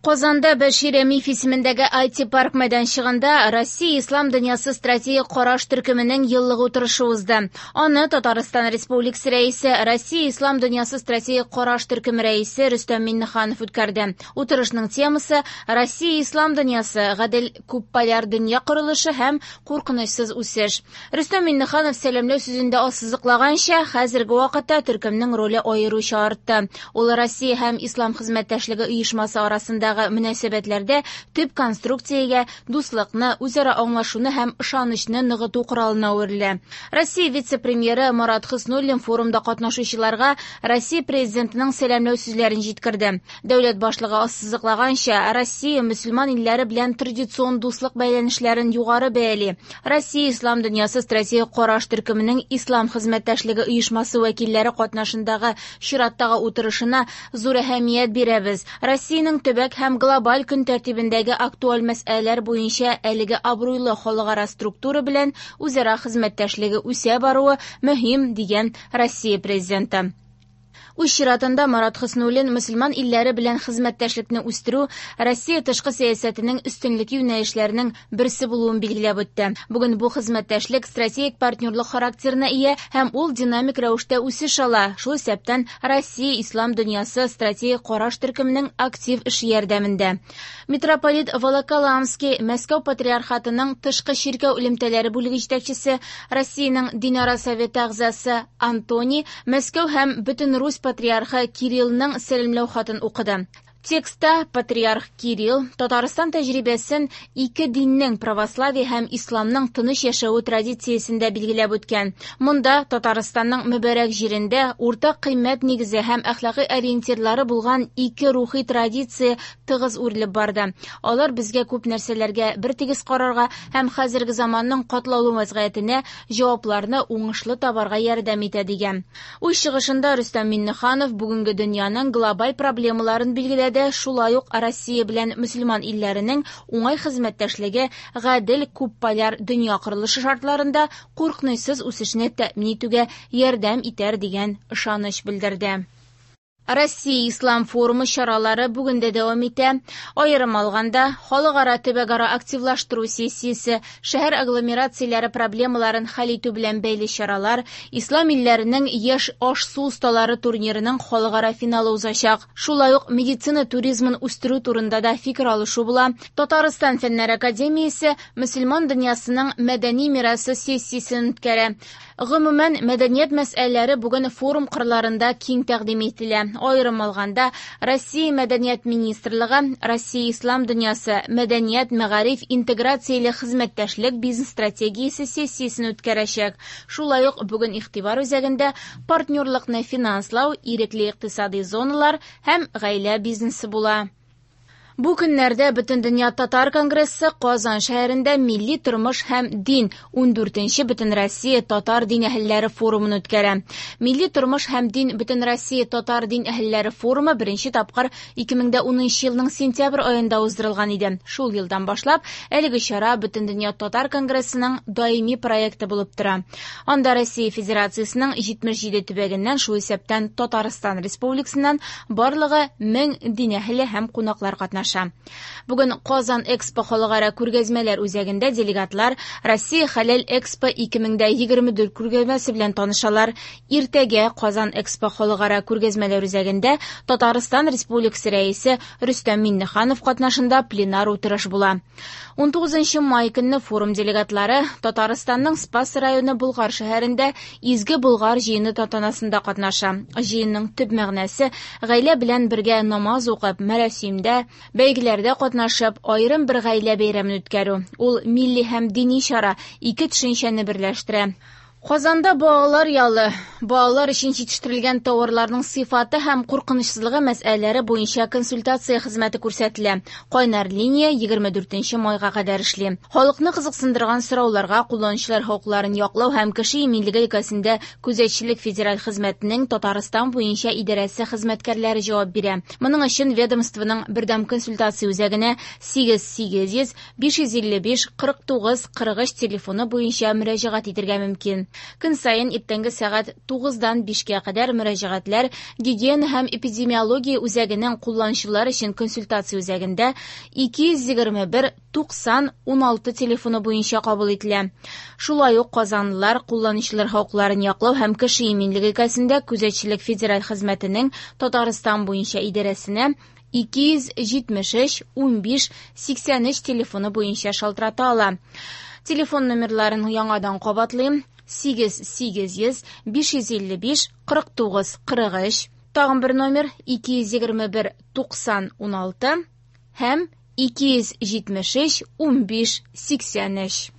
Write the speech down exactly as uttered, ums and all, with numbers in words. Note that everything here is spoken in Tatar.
Qozonda Bashir Emif ismindagi I T park maydonchig'ida Rossiya Islom dunyosi strategik qarash turkumining yillik o'tirishi o'zdi. Uni Tatariston Respublikasi raisi, Rossiya Islom dunyosi strategik qarash turkumi raisi Rustam Minnixanov o'tkazdi. O'tirishning temasi Rossiya Islom dunyosi, g'adil ko'ppalar dunyo qurilishi ham qo'rqinchsiz o'sish. Rustam Minnixanov salamlov so'zida oshizliqlagancha, hozirgi vaqtda turkumning roli ayiruvchi ortdi. Ular Rossiya ham Islom xizmatdoshligi uyushmasi orasida munosabatlarda tub konstruksiyaga, do'stlikni, o'zaro anglashuvni ham ishonishni nig'ituv qurolini o'rdi. Rossiya vitse-premyeri Murat Husnullin forumda qatnashuvchilarga Rossiya prezidentining salamlov so'zlarini yetkazdi. Davlat boshlig'i oshizliqlagancha, Rossiya musulmon illari bilan traditsion do'stlik baylanishlarini yuqori bayali. Rossiya Islom dunyosi strategik qarash turkumining Islom xizmatdoshligi uyushmasi vakillari qatnashindagi shiratdagi o'tirishini zo'r ahamiyat beramiz. Rossiyaning tubak ham global kun tartibindagi aktual masalalar bo'yicha aliga obro'li xalqaro struktura bilan o'zaro xizmatdoshligi o'sa boruvi muhim degan Rossiya prezidenti. U shiratında Murat Husnullin musulmon illari bilan xizmatdashlikni o'stiruv Rossiya tashqi siyosatining ustunligi yo'nalishlarining birisi bo'lib belgilab o'tdi. Bugun bu xizmatdashlik strategik partnerlik xarakterini ega ham ul dinamik ravishda o'sish ola. Shu sababdan Rossiya Islom dunyosi strategik qarash turkumining aktiv ish yordamida. Metropolit Volokolamskiy Moskva patriarxatining tashqi shirka ulimtalari bo'ligi yetakchisi, Rossiyaning Dinora Soveti a'zosi Antoniy Moskva ham butun Rus patriarxi Kirillning salamlov xatini o'qidi. Tekstda patriarx Kirill Tatariston tajribasin ikki dinning pravoslaviya ham islomning tinish yashovi traditsiyasida belgilab o'tgan. Munda Tataristonning muborak yerida o'rtaq qiymat negizi ham axloqiy orientirlari bo'lgan ikki ruhiy traditsiya tig'iz o'rilib bordi. Ular bizga ko'p narsalarga bir tegiz qarorga ham hozirgi zamonning qatlovli vaziyatini, javoblarni o'ngishli toparga yordam etadigan. U shigishinda Rustam Minnixanov bugungi dunyoning global problemalarini belgiladi. Shulayuq Rossiya bilan musulmon illarining o'ng'ay xizmatdoshligi g'adil ko'ppalar dunyo qurilishi shartlarida qo'rqinchsiz o'sishni ta'min etishga yordam etar degan ishonch bildirdi. Rossiya Islom forumi choralari bugunda davom etdi. Ayrim olganda xalqaro tubagaro aktivlashtiruv sessiyasi, shahar aglomeratsiyalari problemalarini hal etuv bilan bog'liq choralar, islom illarining yosh osh-suv ustalari turnirining xalqaro finali o'zashaq. Shulayuq meditsina turizmini o'stiruv turida da fikr olishuv bilan Tatariston Fanlar akademiyasi musulmon dunyosining madaniy merosi sessiyasini o'tkazdi. Umuman madaniyat masalalari bugun forum qirlarida keng taqdim etildi. Ayrim olganda Rossiya Madaniyat ministrligi Rossiya Islom dunyosi madaniyat, ma'arif, integratsiyali xizmatdashlik biznes strategiyasi sessiyasini o'tkazishak. Shulayuq bugun ig'tibor o'zagida partnerlikni finanslav, irikli iqtisodiy zonalar ham g'ayla biznesi bo'la. Bu kunlarda butun dunyo Tatar kongressi Qozon shahrida milliy turmush ham din o'n to'rtinchi butun Rossiya Tatar din ahllari forumini o'tkazdi. Milliy turmush ham din butun Rossiya Tatar din ahllari forumi birinchi topqir ikki ming o'ninchi yilning sentyabr oyida o'zdirilgan edi. Shu yildan boshlab elgi shara butun dunyo Tatar kongressining doimiy proyekti bo'lib turadi. Onda Rossiya Federatsiyasining yetmish yetti tubagidan shu hisobdan Tatariston Respublikasidan barlig'i ming din ahli ham qo'noqlar qatnashdi. Bugun Qozon Expo xalqaro ko'rgazmalar o'zagida delegatlar Rossiya Halal Expo ikki ming yigirma to'rt ko'rgazmasi bilan tanishalar. Ertaga Qozon Expo xalqaro ko'rgazmalar o'zagida Tatariston Respublikasi raisi Rustam Minnixanov qatnashida plenar o'tirish bo'ladi. o'n to'qqizinchi may kuni forum delegatlari Tataristonning Spas rayoni Bulg'ar shahrida Izgi Bulg'ar jiyini tantanasida qatnashadi. Jiyinning tub ma'nosi g'ayla bilan birga namoz o'qib, marosimda, belgilarda qatnashib, ayrim bir g'ayla bayramini o'tkaru. Ul milliy ham diniy shara ikki tushunchani birlashtiradi. Qozonda bog'lar yoli, bog'lar uchun yetishtirilgan tovarlarning sifati ham qo'rqinchsizligi masalalari bo'yicha konsultatsiya xizmati ko'rsatiladi. Qo'ynar liniya yigirma to'rtinchi mayga qadar ishlaydi. Xalqni qiziqsindirgan so'rovlarga qo'llanuvchilar huquqlarini yoqlov ham kishi milligi ekasida kuzatchilik federal xizmatining Tatariston bo'yicha idorasi xizmatkorlari javob beradi. Buning uchun vedomstvoning birdam konsultatsiya o'zagini sakkiz sakkiz besh ellik besh qirq to'qqiz qirq uch telefoni bo'yicha murojaat etilgan mumkin. Көн сайын иртәнге сәгать тугыздан бишкә кадәр мөрәҗәгатьләр гигиена һәм эпидемиология үзәгенең кулланучылар өчен консультация үзәгендә ике йөз егерме бер туксан уналты телефоны буенча кабул ителә. Шулай ук казанлылар кулланучылар хокукларын яклау һәм кеше иминлеге өлкәсендә күзәтчелек федераль хезмәтенең Татарстан буенча идарәсенә ике йөз җитмеш өч унбиш сиксән өч телефоны буенча шалтырата ала. Телефон номерларын яңадан кабатлыйм: сигез сигез йөз биш йөз илле биш кырык тугыз кырык өч, тагын бер номер ике йөз егерме бер туксан уналты һәм ике йөз җитмеш өч унбиш сиксән өч.